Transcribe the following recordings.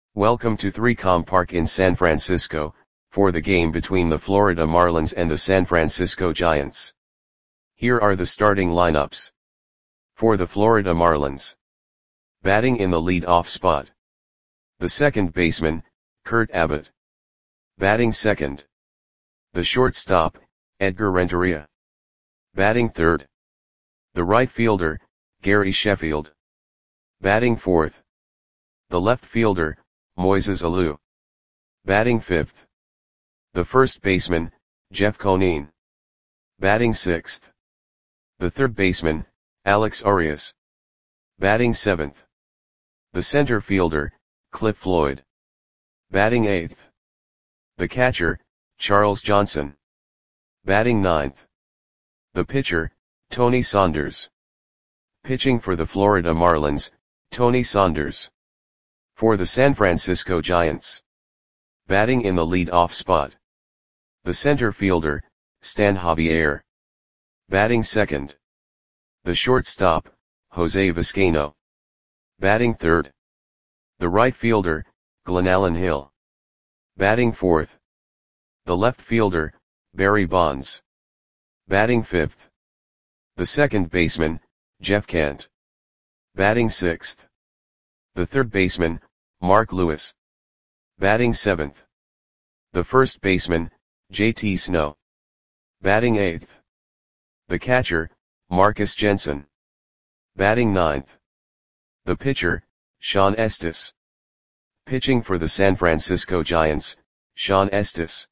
Welcome to 3Com Park in San Francisco, for the game between the Florida Marlins and the San Francisco Giants. Here are the starting lineups. For the Florida Marlins. Batting in the lead-off spot. The second baseman, Kurt Abbott. Batting second. The shortstop, Edgar Renteria. Batting third. The right fielder, Gary Sheffield. Batting fourth. The left fielder, Moises Alou. Batting fifth. The first baseman, Jeff Conine. Batting sixth. The third baseman, Alex Arias. Batting seventh. The center fielder, Cliff Floyd. Batting eighth. The catcher, Charles Johnson. Batting ninth. The pitcher, Tony Saunders. Pitching for the Florida Marlins, Tony Saunders. For the San Francisco Giants. Batting in the lead-off spot. The center fielder, Stan Javier. Batting second. The shortstop, Jose Vizcaino. Batting third. The right fielder, Glenallen Hill. Batting fourth. The left fielder, Barry Bonds. Batting fifth. The second baseman, Jeff Kent. Batting sixth. The third baseman, Mark Lewis. Batting seventh. The first baseman, J.T. Snow. Batting eighth. The catcher, Marcus Jensen. Batting ninth. The pitcher, Shawn Estes. Pitching for the San Francisco Giants, Shawn Estes.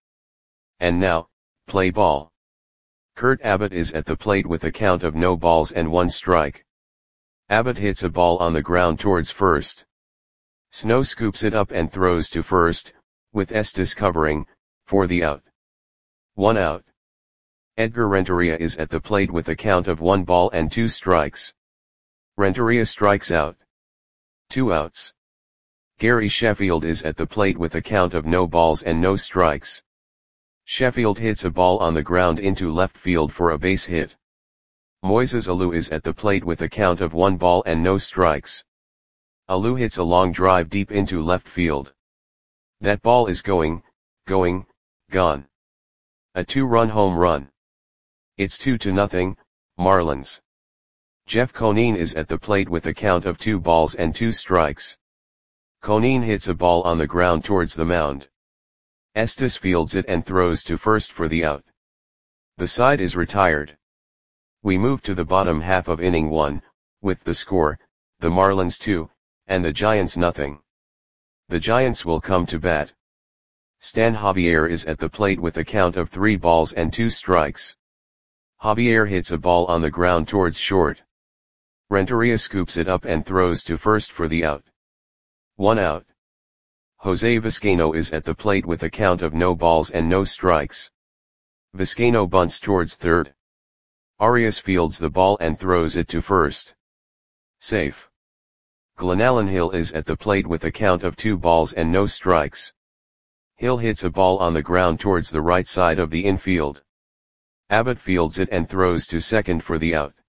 And now, play ball. Kurt Abbott is at the plate with a count of no balls and one strike. Abbott hits a ball on the ground towards first. Snow scoops it up and throws to first, with Estes covering, for the out. 1 out. Edgar Renteria is at the plate with a count of 1 ball and 2 strikes. Renteria strikes out. 2 outs. Gary Sheffield is at the plate with a count of no balls and no strikes. Sheffield hits a ball on the ground into left field for a base hit. Moises Alou is at the plate with a count of 1 ball and no strikes. Alou hits a long drive deep into left field. That ball is gone. A 2-run home run. It's 2-0, Marlins. Jeff Conine is at the plate with a count of 2 balls and 2 strikes. Conine hits a ball on the ground towards the mound. Estes fields it and throws to first for the out. The side is retired. We move to the bottom half of inning 1, with the score, the Marlins 2, and the Giants nothing. The Giants will come to bat. Stan Javier is at the plate with a count of 3 balls and 2 strikes. Javier hits a ball on the ground towards short. Renteria scoops it up and throws to first for the out. 1 out. Jose Vizcaino is at the plate with a count of no balls and no strikes. Vizcaino bunts towards third. Arias fields the ball and throws it to first. Safe. Glenallen Hill is at the plate with a count of 2 balls and no strikes. Hill hits a ball on the ground towards the right side of the infield. Abbott fields it and throws to second for the out.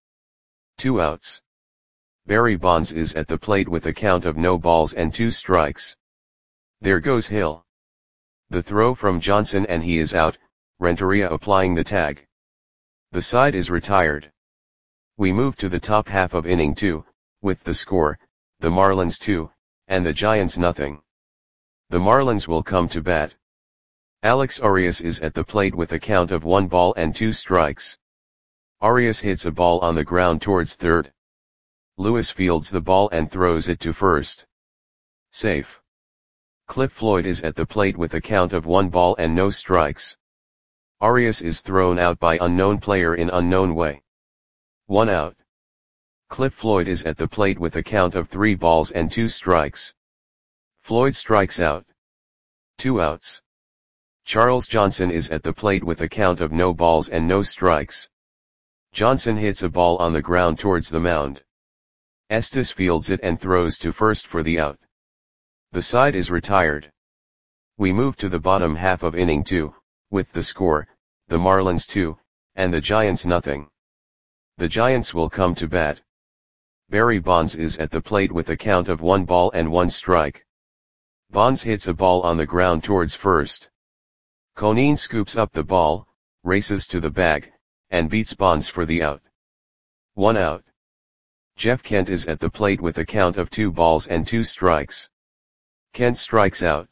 2 outs. Barry Bonds is at the plate with a count of no balls and 2 strikes. There goes Hill. The throw from Johnson and he is out, Renteria applying the tag. The side is retired. We move to the top half of inning 2, with the score, the Marlins 2, and the Giants nothing. The Marlins will come to bat. Alex Arias is at the plate with a count of 1 ball and 2 strikes. Arias hits a ball on the ground towards third. Lewis fields the ball and throws it to first. Safe. Cliff Floyd is at the plate with a count of 1 ball and no strikes. Arias is thrown out by unknown player in unknown way. 1 out. Cliff Floyd is at the plate with a count of 3 balls and 2 strikes. Floyd strikes out. 2 outs. Charles Johnson is at the plate with a count of no balls and no strikes. Johnson hits a ball on the ground towards the mound. Estes fields it and throws to first for the out. The side is retired. We move to the bottom half of inning 2, with the score, the Marlins 2, and the Giants nothing. The Giants will come to bat. Barry Bonds is at the plate with a count of 1 ball and 1 strike. Bonds hits a ball on the ground towards first. Coneen scoops up the ball, races to the bag, and beats Bonds for the out. 1 out. Jeff Kent is at the plate with a count of 2 balls and 2 strikes. Kent strikes out.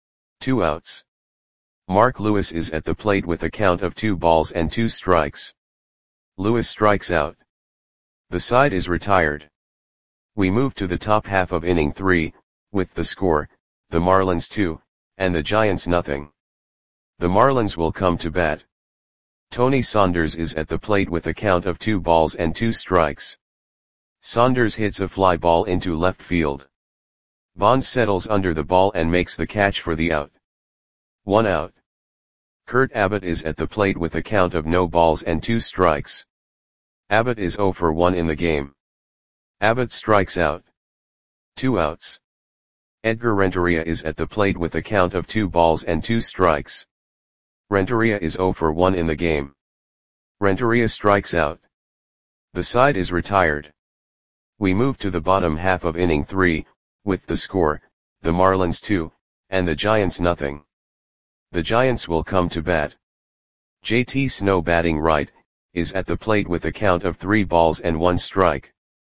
2 outs. Mark Lewis is at the plate with a count of 2 balls and 2 strikes. Lewis strikes out. The side is retired. We move to the top half of inning 3, with the score, the Marlins 2, and the Giants nothing. The Marlins will come to bat. Tony Saunders is at the plate with a count of 2 balls and 2 strikes. Saunders hits a fly ball into left field. Bonds settles under the ball and makes the catch for the out. 1 out. Kurt Abbott is at the plate with a count of no balls and 2 strikes. Abbott is 0 for 1 in the game. Abbott strikes out. 2 outs. Edgar Renteria is at the plate with a count of 2 balls and 2 strikes. Renteria is 0 for 1 in the game. Renteria strikes out. The side is retired. We move to the bottom half of inning 3, with the score, the Marlins 2, and the Giants nothing. The Giants will come to bat. JT Snow batting right, is at the plate with a count of 3 balls and 1 strike.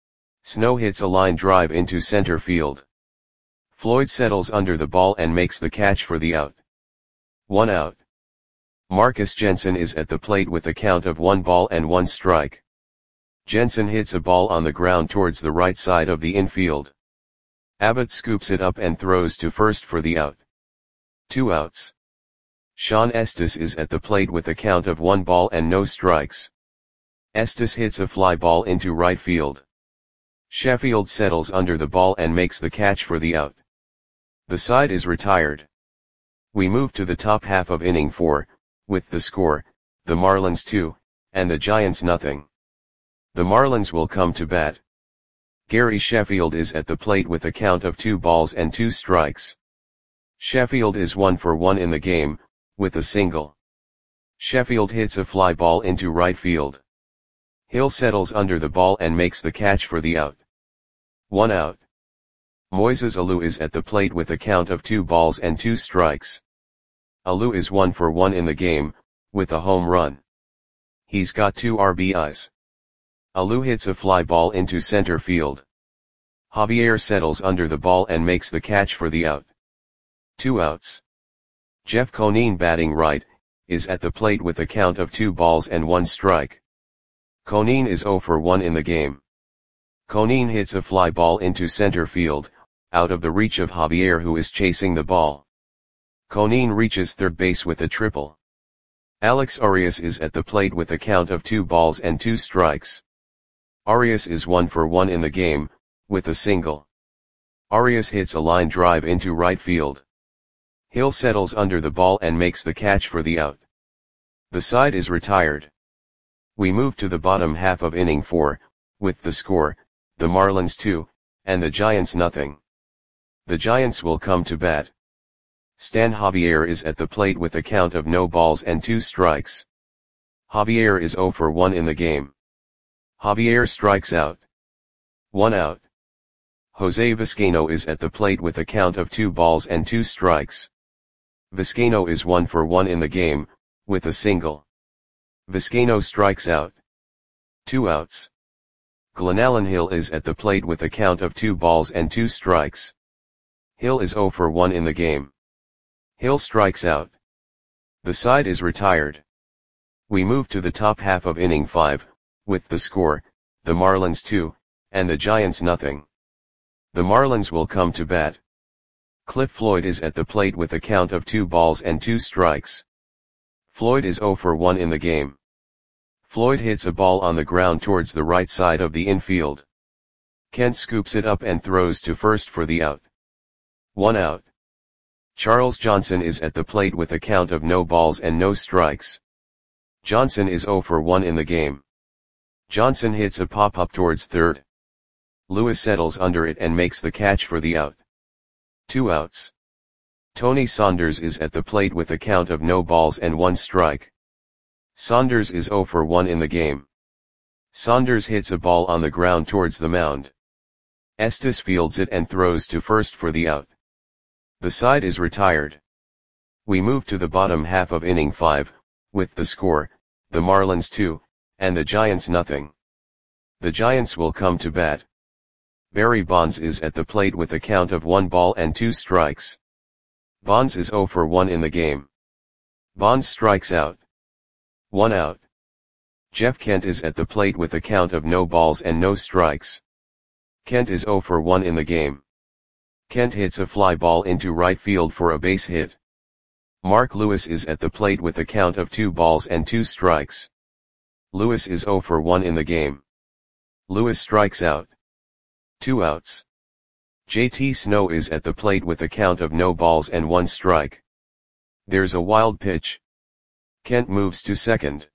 Snow hits a line drive into center field. Floyd settles under the ball and makes the catch for the out. 1 out. Marcus Jensen is at the plate with a count of 1 ball and 1 strike. Jensen hits a ball on the ground towards the right side of the infield. Abbott scoops it up and throws to first for the out. 2 outs. Sean Estes is at the plate with a count of 1 ball and no strikes. Estes hits a fly ball into right field. Sheffield settles under the ball and makes the catch for the out. The side is retired. We move to the top half of inning 4, with the score, the Marlins 2, and the Giants nothing. The Marlins will come to bat. Gary Sheffield is at the plate with a count of 2 balls and 2 strikes. Sheffield is 1 for 1 in the game, with a single. Sheffield hits a fly ball into right field. Hill settles under the ball and makes the catch for the out. 1 out. Moises Alou is at the plate with a count of 2 balls and 2 strikes. Alou is 1 for 1 in the game, with a home run. He's got 2 RBIs. Alou hits a fly ball into center field. Javier settles under the ball and makes the catch for the out. 2 outs. Jeff Coneen batting right, is at the plate with a count of 2 balls and 1 strike. Coneen is 0 for 1 in the game. Coneen hits a fly ball into center field, out of the reach of Javier who is chasing the ball. Coneen reaches third base with a triple. Alex Arias is at the plate with a count of 2 balls and 2 strikes. Arias is 1 for 1 in the game, with a single. Arias hits a line drive into right field. Hill settles under the ball and makes the catch for the out. The side is retired. We move to the bottom half of inning 4, with the score, the Marlins 2, and the Giants nothing. The Giants will come to bat. Stan Javier is at the plate with a count of no balls and 2 strikes. Javier is 0 for 1 in the game. Javier strikes out. 1 out. Jose Vizcaino is at the plate with a count of 2 balls and 2 strikes. Vizcaino is 1 for 1 in the game, with a single. Vizcaino strikes out. 2 outs. Glenallen Hill is at the plate with a count of 2 balls and 2 strikes. Hill is 0 for 1 in the game. Hill strikes out. The side is retired. We move to the top half of inning 5, with the score, the Marlins 2, and the Giants nothing. The Marlins will come to bat. Cliff Floyd is at the plate with a count of 2 balls and 2 strikes. Floyd is 0 for 1 in the game. Floyd hits a ball on the ground towards the right side of the infield. Kent scoops it up and throws to first for the out. 1 out. Charles Johnson is at the plate with a count of no balls and no strikes. Johnson is 0 for 1 in the game. Johnson hits a pop-up towards third. Lewis settles under it and makes the catch for the out. 2 outs. Tony Saunders is at the plate with a count of no balls and 1 strike. Saunders is 0 for 1 in the game. Saunders hits a ball on the ground towards the mound. Estes fields it and throws to first for the out. The side is retired. We move to the bottom half of inning 5, with the score, the Marlins 2, and the Giants nothing. The Giants will come to bat. Barry Bonds is at the plate with a count of 1 ball and 2 strikes. Bonds is 0 for 1 in the game. Bonds strikes out. 1 out. Jeff Kent is at the plate with a count of no balls and no strikes. Kent is 0 for 1 in the game. Kent hits a fly ball into right field for a base hit. Mark Lewis is at the plate with a count of 2 balls and 2 strikes. Lewis is 0 for 1 in the game. Lewis strikes out. 2 outs. JT Snow is at the plate with a count of no balls and 1 strike. There's a wild pitch. Kent moves to second.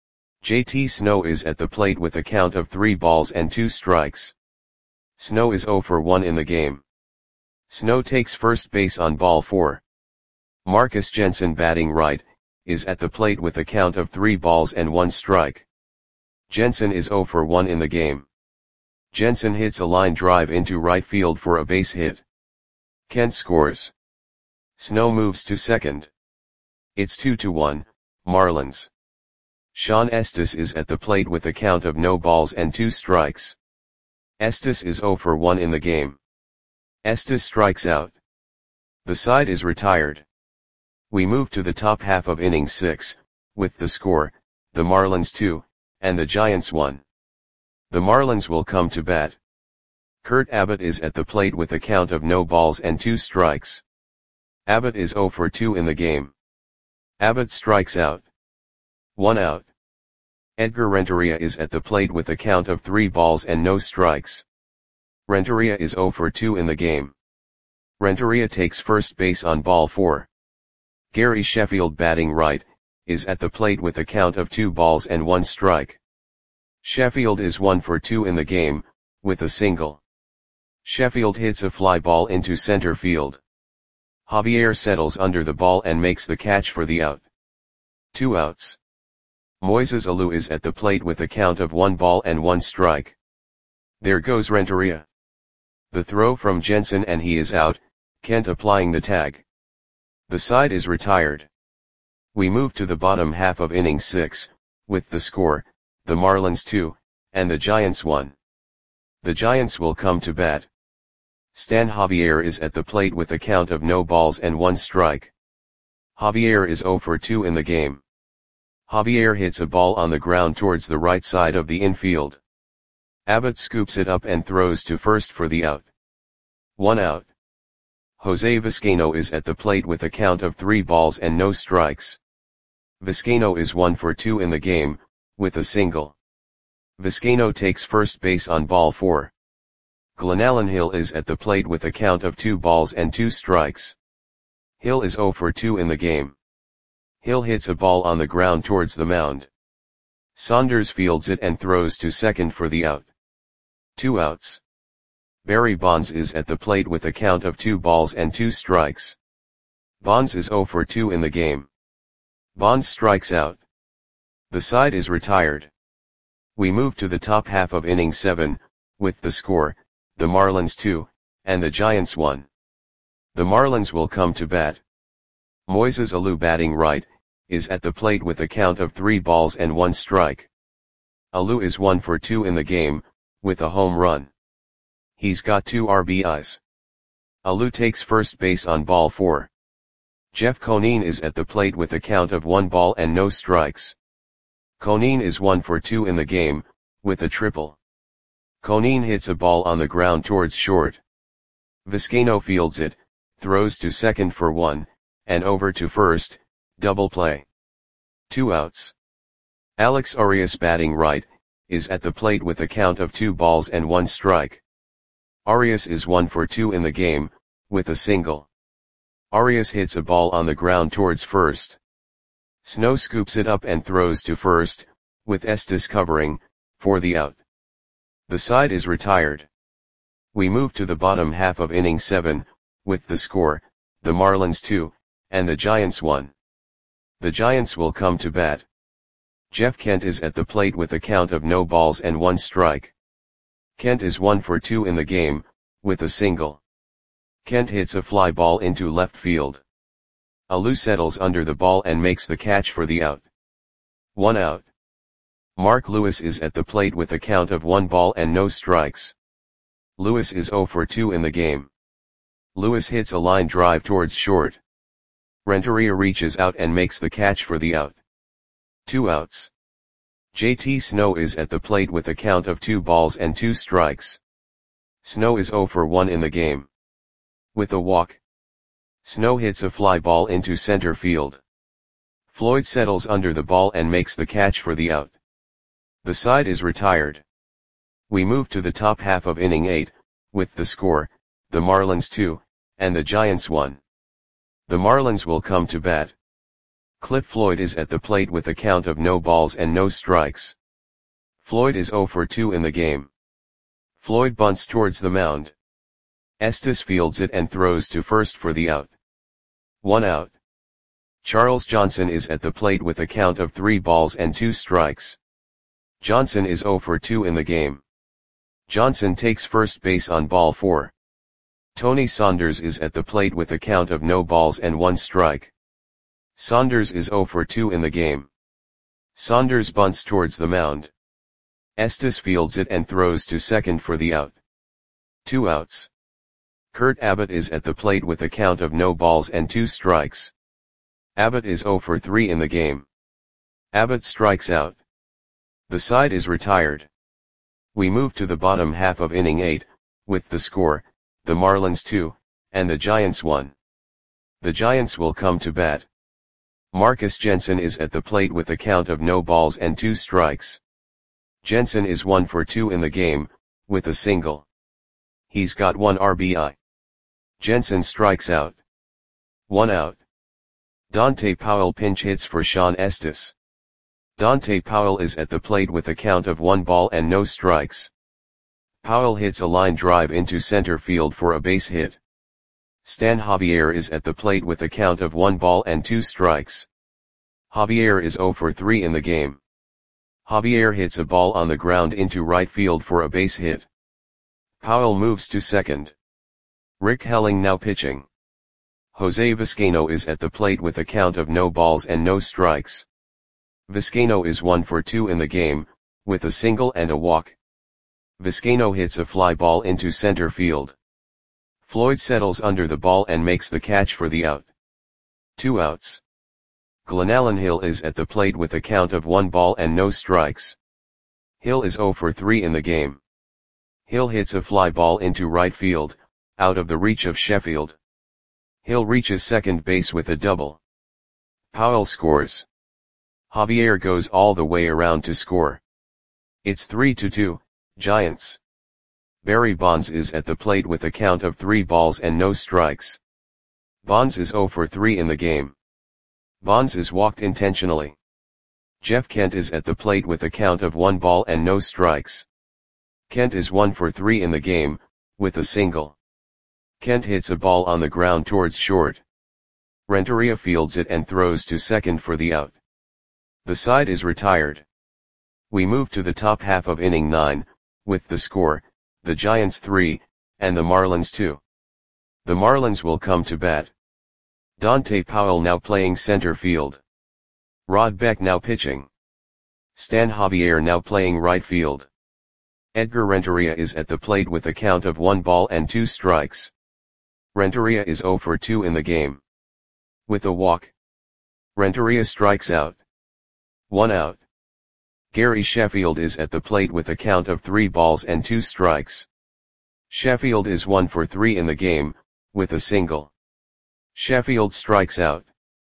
JT Snow is at the plate with a count of 3 balls and 2 strikes. Snow is 0 for 1 in the game. Snow takes first base on ball 4. Marcus Jensen, batting right, is at the plate with a count of 3 balls and 1 strike. Jensen is 0 for 1 in the game. Jensen hits a line drive into right field for a base hit. Kent scores. Snow moves to second. It's 2-1, Marlins. Sean Estes is at the plate with a count of no balls and 2 strikes. Estes is 0 for 1 in the game. Estes strikes out. The side is retired. We move to the top half of inning 6, with the score, the Marlins 2, and the Giants 1. The Marlins will come to bat. Kurt Abbott is at the plate with a count of no balls and 2 strikes. Abbott is 0 for 2 in the game. Abbott strikes out. 1 out. Edgar Renteria is at the plate with a count of 3 balls and no strikes. Renteria is 0 for 2 in the game. Renteria takes first base on ball 4. Gary Sheffield, batting right, is at the plate with a count of 2 balls and 1 strike. Sheffield is 1 for 2 in the game, with a single. Sheffield hits a fly ball into center field. Javier settles under the ball and makes the catch for the out. 2 outs. Moises Alou is at the plate with a count of 1 ball and 1 strike. There goes Renteria. The throw from Jensen and he is out, Kent applying the tag. The side is retired. We move to the bottom half of inning 6, with the score, the Marlins 2, and the Giants 1. The Giants will come to bat. Stan Javier is at the plate with a count of no balls and 1 strike. Javier is 0 for 2 in the game. Javier hits a ball on the ground towards the right side of the infield. Abbott scoops it up and throws to first for the out. 1 out. Jose Vizcaino is at the plate with a count of 3 balls and no strikes. Vizcaino is 1 for 2 in the game, with a single. Vizcaino takes first base on ball 4. Glenallen Hill is at the plate with a count of 2 balls and 2 strikes. Hill is 0 for 2 in the game. Hill hits a ball on the ground towards the mound. Saunders fields it and throws to second for the out. 2 outs. Barry Bonds is at the plate with a count of 2 balls and 2 strikes. Bonds is 0 for 2 in the game. Bonds strikes out. The side is retired. We move to the top half of inning 7, with the score, the Marlins 2, and the Giants 1. The Marlins will come to bat. Moises Alou, batting right, is at the plate with a count of 3 balls and 1 strike. Alou is 1 for 2 in the game, with a home run. He's got 2 RBIs. Alou takes first base on ball 4. Jeff Conine is at the plate with a count of 1 ball and no strikes. Conine is 1 for 2 in the game, with a triple. Conine hits a ball on the ground towards short. Vizcaino fields it, throws to second for 1, and over to first, double play. 2 outs. Alex Arias, batting right, is at the plate with a count of 2 balls and 1 strike. Arias is 1 for 2 in the game, with a single. Arias hits a ball on the ground towards first. Snow scoops it up and throws to first, with Estes covering, for the out. The side is retired. We move to the bottom half of inning 7, with the score, the Marlins 2, and the Giants 1. The Giants will come to bat. Jeff Kent is at the plate with a count of no balls and 1 strike. Kent is 1 for 2 in the game, with a single. Kent hits a fly ball into left field. Alou settles under the ball and makes the catch for the out. 1 out. Mark Lewis is at the plate with a count of 1 ball and no strikes. Lewis is 0 for 2 in the game. Lewis hits a line drive towards short. Renteria reaches out and makes the catch for the out. 2 outs. JT Snow is at the plate with a count of 2 balls and 2 strikes. Snow is 0 for 1 in the game. With a walk, Snow hits a fly ball into center field. Floyd settles under the ball and makes the catch for the out. The side is retired. We move to the top half of inning 8, with the score, the Marlins 2, and the Giants 1. The Marlins will come to bat. Cliff Floyd is at the plate with a count of no balls and no strikes. Floyd is 0 for 2 in the game. Floyd bunts towards the mound. Estes fields it and throws to first for the out. 1 out. Charles Johnson is at the plate with a count of 3 balls and 2 strikes. Johnson is 0 for 2 in the game. Johnson takes first base on ball 4. Tony Saunders is at the plate with a count of no balls and 1 strike. Saunders is 0 for 2 in the game. Saunders bunts towards the mound. Estes fields it and throws to second for the out. 2 outs. Kurt Abbott is at the plate with a count of no balls and 2 strikes. Abbott is 0 for 3 in the game. Abbott strikes out. The side is retired. We move to the bottom half of inning 8, with the score, the Marlins 2, and the Giants 1. The Giants will come to bat. Marcus Jensen is at the plate with a count of no balls and 2 strikes. Jensen is 1 for 2 in the game, with a single. He's got 1 RBI. Jensen strikes out. 1 out. Dante Powell pinch hits for Sean Estes. Dante Powell is at the plate with a count of 1 ball and no strikes. Powell hits a line drive into center field for a base hit. Stan Javier is at the plate with a count of 1 ball and 2 strikes. Javier is 0 for 3 in the game. Javier hits a ball on the ground into right field for a base hit. Powell moves to second. Rick Helling now pitching. Jose Vizcaino is at the plate with a count of no balls and no strikes. Vizcaino is 1 for 2 in the game, with a single and a walk. Vizcaino hits a fly ball into center field. Floyd settles under the ball and makes the catch for the out. 2 outs. Glenallen Hill is at the plate with a count of 1 ball and no strikes. Hill is 0 for 3 in the game. Hill hits a fly ball into right field, out of the reach of Sheffield. Hill reaches second base with a double. Powell scores. Javier goes all the way around to score. It's 3-2, Giants. Barry Bonds is at the plate with a count of 3 balls and no strikes. Bonds is 0 for 3 in the game. Bonds is walked intentionally. Jeff Kent is at the plate with a count of 1 ball and no strikes. Kent is 1 for 3 in the game, with a single. Kent hits a ball on the ground towards short. Renteria fields it and throws to second for the out. The side is retired. We move to the top half of inning 9, with the score, the Giants 3, and the Marlins 2. The Marlins will come to bat. Dante Powell now playing center field. Rod Beck now pitching. Stan Javier now playing right field. Edgar Renteria is at the plate with a count of 1 ball and 2 strikes. Renteria is 0 for 2 in the game. With a walk, Renteria strikes out. 1 out. Gary Sheffield is at the plate with a count of 3 balls and 2 strikes. Sheffield is 1 for 3 in the game, with a single. Sheffield strikes out.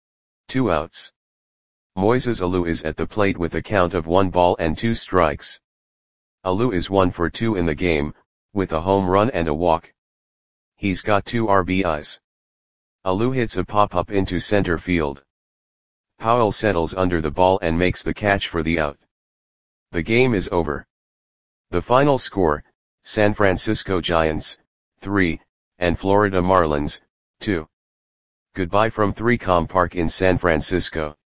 2 outs. Moises Alou is at the plate with a count of 1 ball and 2 strikes. Alou is 1 for 2 in the game, with a home run and a walk. He's got 2 RBIs. Alou hits a pop-up into center field. Powell settles under the ball and makes the catch for the out. The game is over. The final score, San Francisco Giants, 3, and Florida Marlins, 2. Goodbye from 3Com Park in San Francisco.